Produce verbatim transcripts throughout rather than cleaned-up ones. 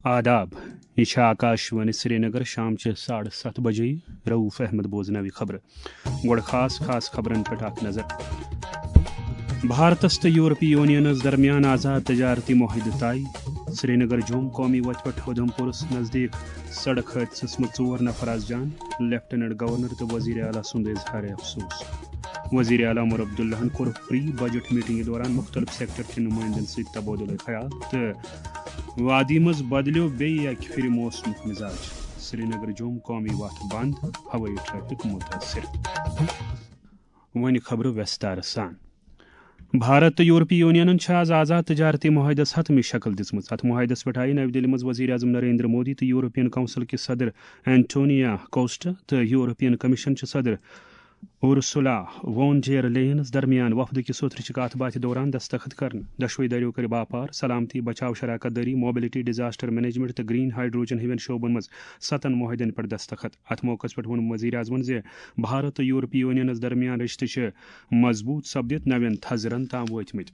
آداب یہ آکاشوانی سری نگر شام ساڑھے ست بجے رعوف احمد بوزنوی خبر گوڑ خاص خاص خبرن پہ اخ نظر بھارتس تو یورپی یونینس درمیان آزاد تجارتی معاہدہ طے سری نگر جوم قومی وتہ پہ ادھم پورس نزدیک سڑک حادثس مز ژور نفر از جان لیفٹنٹ گورنر تو وزیر اعلیٰ سند اظہار افسوس وزیر اعلیٰ عمر عبداللہ کور پری بجٹ میٹنگ دوران مختلف سیکٹر کے نمائندن ست تبادلہ خیال تو وادی مز بدلو بیہ اکہ پھر موسم مزاج سری نگر جوم قومی وتھ بند ہوئی ٹریفک متاثر ون خبر وستار سان بھارت تو یورپی یونین آز آزاد تجارتی معاہدس حتمی شکل دم ات معاہدس پہ آئی نو دہلی مز وزیر اعظم نریندر مودی تو یورپین کونسل کے صدر اینٹونیا کوسٹا تو یورپین کمیشن صدر اورسولا وون ڈیر لینس درمیان وفد کی سوترچ کات بات دوران دستخط کرن دشوئی دریو کر باپار سلامتی بچاؤ شراکت داری موبلٹی ڈیزاسٹر مینجمنٹ تو گرین ہائیڈروجن ہون شعبن مز ستن معاہدن پر دستخط ات موقع پہ ون وزیر اعظم زِ بھارت تو یورپی یونینس درمیان رشتہ مضبوط سپدت نوین تھزرن تام وتمت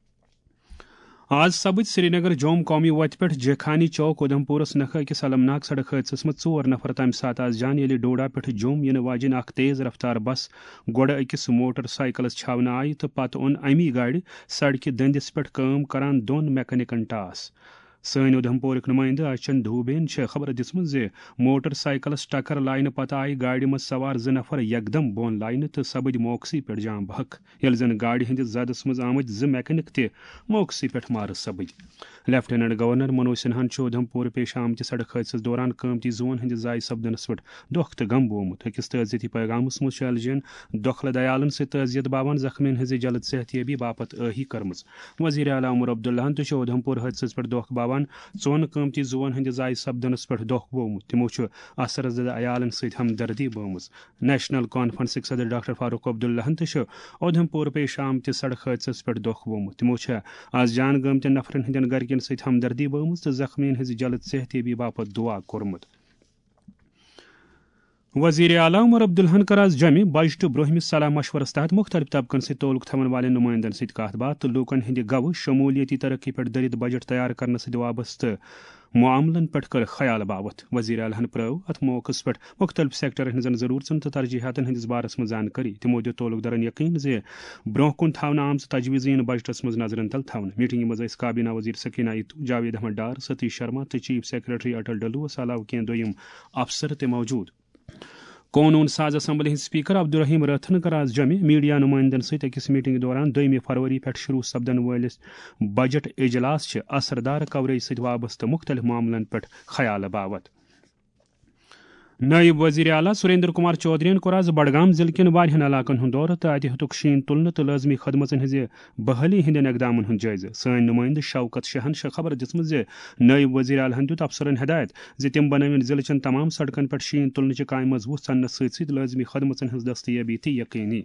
آز سپد سری نگر جوم قومی وتہ پہ جیخانی چوک ادھم پورس نکھہ اکس المناک سڑک حادثس مز ژور نفر تمہ سات آز جان یل ڈوڈا پہ جوم ین واجن اخ تیز رفتار بس گوڑ اکس موٹر سائیکلس چھاونہ آئی تو پتہ اون امی گاڑی سڑکہ دندس پہ کام کران دون میکینکن ٹاس سن ادھم پورک نمائندہ اچن دھوبین خبر دژمژ زِ موٹر سائیکلس ٹکر لائنہ پتہ آئی گاڑی مز سوار زٕ نفر یکدم بون لائنہ تو سپد موقعی پہ جام بحق یل زن گاڑی ہندس زدس مز آمت زٕ میکینک تہ موقعی پہ مارٕ سپد لیفٹنٹ گورنر منوج سنہاہن ادھم پور پیش آمت سڑک حادثس دوران قیمتی زون ہندس ضائع سپدنس پہ دکھ تو غم بومت أکس تعزیتی پیغامس مز الجین دۄکھلہٕ دیالن ست تعزیت باوان زخمین ہز جلد صحتیابی باپت آہی کرمز وزیر اعلیٰ عمر عبداللہ تہ ادھم پور حادثس پہ دکھ باوان ژون قیمتی زون ہند ضائع سپدنس پہ دکھ بومت تمو اثر زدہ عیالن ست ہمدردی بومز نیشنل کانفرنسک صدر ڈاکٹر فاروق عبداللہ تہ ادھم پور پیش آمت سڑک حادثس پہ دکھ بومت تمو آز جان گمتین نفرن ہندین گرکین ست ہمدردی بومز تو زخمین ہز جلد صحتیابی باپت دعا کورمت وزیر اعلیٰ عمر عبداللہ کر آز جمع بجٹ برہمس صلاح مشورس تحت مختلف طبقن ست تعلق تھون والن نمائندن ست کت بات تو لوکن ہند گو شمولیتی ترقی پہ درد بجٹ تیار کرنے ست وابستہ معاملن پہ کر خیال باوت وزیر اعلیٰ پرو ات موقع پہ مختلف سیکٹرن ہزن ضرورتن تو ترجیحاتن ہندس بارس مز زانکاری تمو دیت تعلق دارن یقین زِ برہ کن تھونہ آمژ تجویزین بجٹس مز نظرن تل تھون میٹنگ مز ٲسۍ کابینہ وزیر سکینہ اتو جاوید احمد ڈار ستیش شرما تو چیف سیکرٹری اٹل ڈلوس علاوہ کینٛہہ دویم افسر تہ موجود قونون ساز اسمبلی ہند سپیکر عبدالرحیم راتھن کر آز جمع میڈیا نمائندن ست أکس میٹنگ دوران دویمہ فروری پہ شروع سپدن ولس بجٹ اجلاس اثردار کوریج ست وابستہ مختلف معاملن پہ خیال باوت نائب وزیر اعلیٰ سریندر کمار چودھرین کور آز بڈگام ضلع کن واریاہن علاقن ہند دورہ تو اتہ ہتک شین تلنہ تو لازمی خدمتن ہز بحالی ہندین اقدامن ہند جائزہ سن نمائندہ شوکت شاہن خبر دژمژ زِ نائب وزیر اعلیٰ دیت افسرن ہدایت زِ تم بنوین ضلع چن تمام سڑکن پہ شین تلنچ کامہ مضبوط ثنس ست ست لازمی خدمتن ہز دستیابی تہ یقینی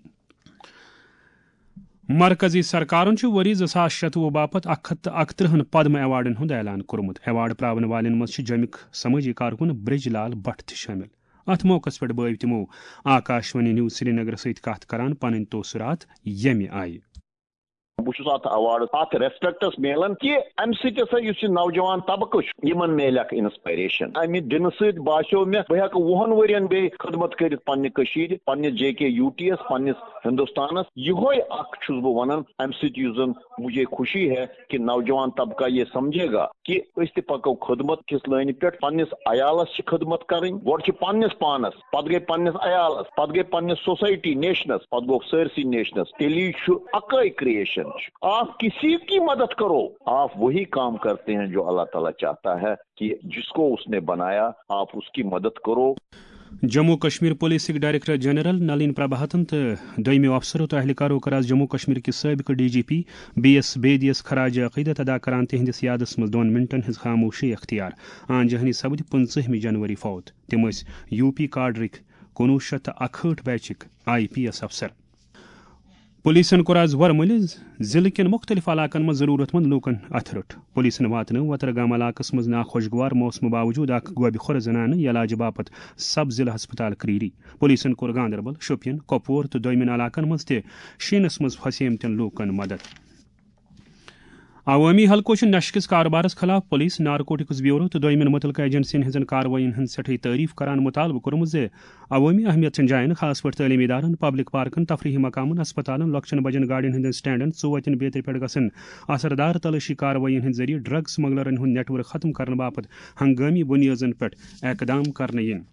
مرکزی سرکارن وری زٕ ساس شتوُہ باپت اکھ ہتھ اکترہن پدم ایوارڈن ہند اعلان کورمت ایوارڈ پراون والن مز جمک سماجی کارکن برج لال بٹ تہ شامل ات موقع پہ بٲو تمو آکاشوانی نیوز سری نگر ست کت کران پنن توثرات یمہ آئی بہت ات اوارڈ ات ریسپیکٹس ملان کہ امہ سۭتۍ ہسا یُس یہ نوجوان طبقہ یمن میل اکھ انسپریشن امہ دنہ سۭتۍ باسیو مےٚ بہٕ ہیٚکہٕ وُہن ؤرین بیٚیہِ خدمت کٔرِتھ پننہِ کٔشیٖرِ پننِس جے کے یوٗ ٹی یس پننِس ہندوستانس یہوے اکھ چھُس بہٕ ونان امہ سۭتۍ یُس زن مجھے خوشی ہے کہ نوجوان طبقہ یہ سمجھے گا کہ أسۍ تہِ پکو خدمت کس لٲنہِ پٮ۪ٹھ پننِس عیالس چھِ خدمت کرٕنۍ گۄڈٕ چھِ پننِس پانس پتہٕ گٔے پننِس عیالس پتہٕ گٔے پننِس سوسایٹی نیشنس پتہٕ گوٚو سٲرسٕے نیشنس تیٚلی چھُ اکٲے کریشن آپ کسی کی مدد کرو آپ وہی کام کرتے ہیں جو اللہ تعالیٰ چاہتا ہے کہ جس کو اس نے بنایا آپ اس کی مدد کرو جموں کشمیر پولیسک ڈائریکٹر جنرل نلین پربھاتن تو دویمو افسرو تو اہلکارو کر آز جموں کشمیر کس سابق D G P B S بیدیس خراج عقیدت ادا کران تہندس یادس مز دون منٹن ہز خاموشی اختیار آن جہنی سپد پنچہمہ جنوری فوت تم یو پی کاڈرک کنوہ شیتھ اکہٲٹھ بیچک آئی پی ایس افسر پولیسن کور آز ورمل ضلع کن مختلف علاقن مز ضرورت مند لوکن اتھ رٹ پولیسن واتنو وترگام علاقس مز ناخوشگوار موسم باوجود اخ گوبہ خور زنانہ علاج باپت سب ضلع ہسپتال کریری پولیسن کور گاندربل شوپین کپور تو دویمن علاقن مز تہ شینس مز پھسیمتن لوکن مدد عوامی حلقو نشہ کس کاربارس خلاف پولیس نارکوٹکس بیورو تو دویمن متعلقہ ایجنسین ہزن کاروائین ہند سٹھے تعریف کران مطالبہ کورمت زِ عوامی اہمیت چن جائن خاص پہ تعلیمی ادارن پبلک پارکن تفریحی مقامن ہسپتالن لۄکچن بجن گاڑین ہند سٹینڈن ژوتن بیتر پہ گھن اثردار تلاشی کاروائین ہند ذریعہ ڈرگ سمگلرن ہند نیٹ ورک ختم کرنے باپت ہنگامی بنیادن پہ اقدام کرنے ین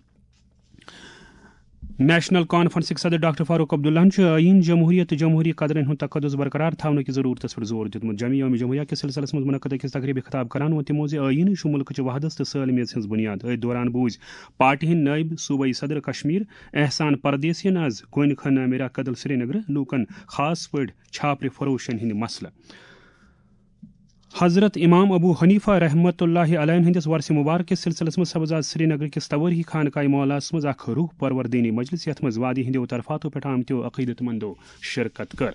نیشنل کانفرنس صدر ڈاکٹر فاروق عبداللہ آئین جمہوریت جمہوری قدرن ہند تقدس برقرار تھونہ کی ضرورت پر زور دیتمت جمع یوم جمہوریہ کس سلسلس من منعقد أکس تقریب خطاب کران وون تمو زِ آئین ملک وحدت تو سالمیت ہز بنیاد ات دوران بوز پارٹی ہند نائب صوبائی صدر کشمیر احسان پردیسین آز کوئن خانہ میرا قدل سری نگر لوکن خاص پٲٹھۍ چھاپر فروشن ہند مسلہ حضرت امام ابو حنیفہ رحمۃ اللہ علیہ ہندس ورث مبارک سلسلس من سبز آز سری نگر کس توٲریخی خانقاہ مولاس مز اخ روح پروردینی مجلس یت مز وادی ہندو طرفاتو پہ آمتو عقیدت مندو شرکت کر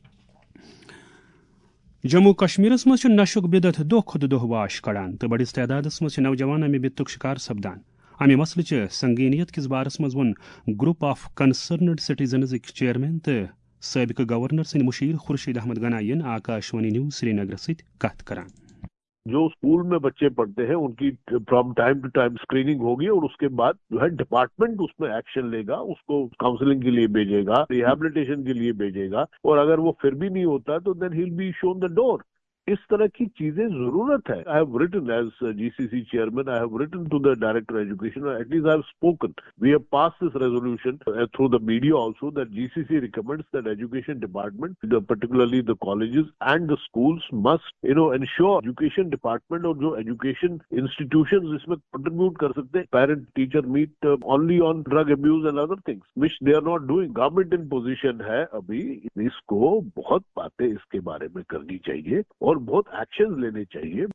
جموں کشمیرس مز نشک بدت دہ کھت دہ واش کڑان تو بڑس تعدادس مز نوجوان امہ بدتک شکار سپدان امہ مسلچ سنگینیت کس بارس مز one group of concerned citizens chairman تو سابقہ گورنر سند مشیر خورشید احمد گنائین آکاشوانی نیوز سری نگر ست کت کران جو اسکول میں بچے پڑھتے ہیں ان کی from time to time screening ہوگی اور اس کے بعد جو ہے ڈپارٹمنٹ اس میں ایکشن لے گا، اس کو کاؤنسلنگ کے لیے بھیجے گا، ریہیبلیٹیشن کے لیے بھیجے گا، اور اگر وہ پھر بھی نہیں ہوتا تو دین ہی ول بی شون دا ڈور. اس طرح کی چیزیں ضرورت ہے. I have written as G C C chairman, I have written to the director education, at least I have spoken. We have pass this resolution through the media also that G C C recommends that education department particularly the colleges and the schools must you know ensure education department اور جو education institutions اس میں contribute کر سکتے ہیں. Parent teacher meet only on drug abuse and other things which they are not doing. Government in position ہے ابھی، اس کو بہت باتیں اس کے بارے میں کرنی چاہیے اور بہت ایکشن لینے چاہیے.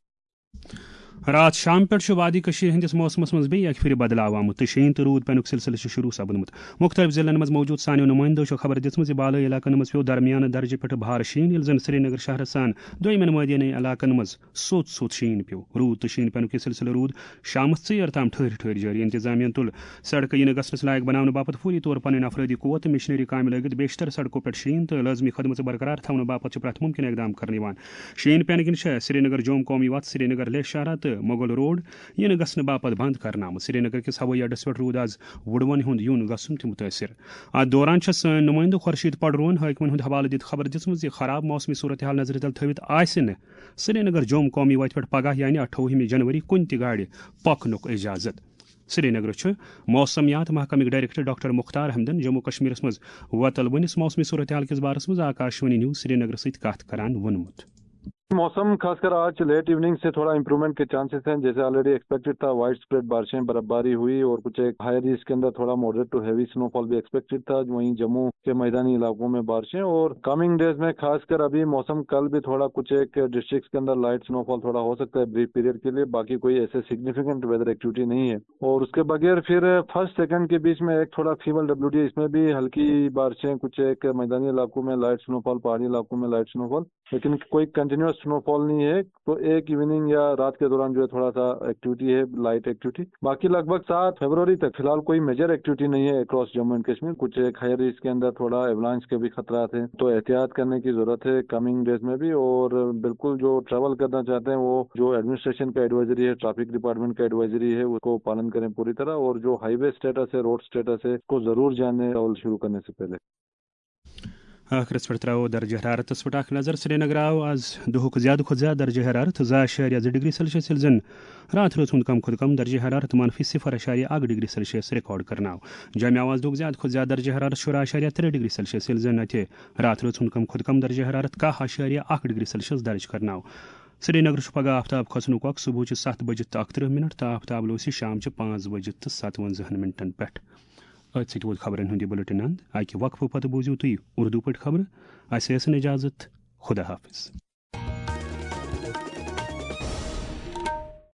رات شام پہ وادی ہندس موسمس مز بیک پھر بدلاو آمت تو شین تو رود پینک سلسلہ شروع سپدمت. مختلف ضلعن مز موجود سانیو نمائندو خبر دِژمٕژ بالائی علاقن مز پیو درمیانہ درجہ پہ بھار شین یل زن سری نگر شہر سان دویمن مٲدٲنی علاقن مز سوٚت سوٚت شین پیو. رود تو شین پینک سلسلہ رود شامس ژیر تام ٹھہر ٹھہر جاری. انتظامیہ تل سڑکہ ینہ گژھنس لائق بناونہٕ باپت فوری طور پنٕنۍ افرادی قوت تو مشنری کامہ لٲگِتھ بیشتر سڑکو پہ شین تو لازمی خدمت برقرار تھونہٕ باپت پرٛٮ۪تھ ممکن اقدام کرنہٕ یِوان. شین پینہ کِنۍ سری نگر جوم قومی وتھ سری نگر لیہ شاہراہ تو مغل روڈ ین گھنہ باپت بند کرنا آمت. سری نگر کس ہوٲیی اڈس پہ رود آز وڑون ہند یون گھن تہ متاثر. ات دوران سٲنۍ نمائندٕ خورشید پڑرون حٲکمن ہند حوالہ دِتھ خبر دِژمٕژ زِ خراب موسمی صورتحال نظر تل تھٲوِتھ آسہِ نہٕ سری نگر جوم قومی وتہِ پٮ۪ٹھ پگہہ یعنی اٹھووُہمہِ جنوری کُنہِ تہِ گاڑِ پکنُک اجازت. سری نگر موسمیات محکمک ڈائریکٹر ڈاکٹر مختار احمدن جموں کشمیرس مز وتل ونس موسمی صورتحال کس بارس مز آکاشوانی نیوز سری نگر ست کت کران وونمت. موسم خاص کر آج لیٹ ایوننگ سے تھوڑا امپرومنٹ کے چانسز ہیں، جیسے آلریڈی ایکسپیکٹڈ تھا. وائڈ اسپریڈ بارشیں برف باری ہوئی اور کچھ ایک ہائر اس کے اندر تھوڑا ماڈریٹ ٹو ہیوی سنو فال بھی ایکسپیکٹڈ تھا. وہیں جموں کے میدانی علاقوں میں بارشیں اور کمنگ ڈیز میں خاص کر ابھی موسم کل بھی تھوڑا کچھ ایک ڈسٹرکٹس کے اندر لائٹ سنو فال تھوڑا ہو سکتا ہے بریف پیریڈ کے لیے. باقی کوئی ایسے سگنیفیکنٹ ویدر ایکٹیویٹی نہیں ہے. اور اس کے بغیر پھر فرسٹ سیکنڈ کے بیچ میں ایک تھوڑا فیول ڈبلو ڈی، اس میں بھی ہلکی بارشیں، کچھ ایک میدانی علاقوں میں لائٹ سنو فال، پہاڑی علاقوں میں لائٹ سنو فال، لیکن کوئی کنٹینیوس سنو فال نہیں ہے. تو ایک ایوننگ یا رات کے دوران جو ہے تھوڑا سا ایکٹیویٹی ہے، لائٹ ایکٹیویٹی. باقی لگ بھگ سات فروری تک فی الحال کوئی میجر ایکٹیویٹی نہیں ہے اکراس جموں اینڈ کشمیر. کچھ ایک ہائر اس کے اندر تھوڑا ایولانچ کے بھی خطرات ہیں، تو احتیاط کرنے کی ضرورت ہے کمنگ ڈیز میں بھی. اور بالکل جو ٹریول کرنا چاہتے ہیں وہ جو ایڈمنسٹریشن کا ایڈوائزری ہے، ٹریفک ڈپارٹمنٹ کا ایڈوائزری ہے، اس کو پالن کریں پوری طرح. اور جو ہائی وے اسٹیٹس ہے، روڈ اسٹیٹس ہے، اس کو ضرور جانیں ٹریول شروع کرنے سے پہلے. آخرس پہ ترو درجہ حرارت پہ اخ نظر. سری نگر آو آز دہک زیادہ کھت زیادہ درجہ حرارت زٕ اشاریہ زٕ ڈگری سیلسیس یل زن رات روز ہند کم کھت کم درجہ حرارت منفی صفر اشاریہ اک ڈگری سیلسیس ریکارڈ کرنا. جامع آواز دہک زیادہ کھت زیادہ درجہ حرارت شراہ اشاریہ ترے ڈگری سیلسیس یل زن اتہ رات روز ہند کم کھت کم درجہ حرارت کاہ اشاریہ اک ڈگری سیلسیس درج کرنا. سری نگر پگہ آفتاب کھسنک وقت صبح ست بجے تو اکترہ منٹ تو آفتاب لوس شام پانچ بجے تو ستونزہ منٹن پہ. ات ست ووت خبرن ہند بلٹن اند. اکہ وقفہ پتہ بوزیو تھی اردو پہ خبر. اسہ ٲسن اجازت. خدا حافظ.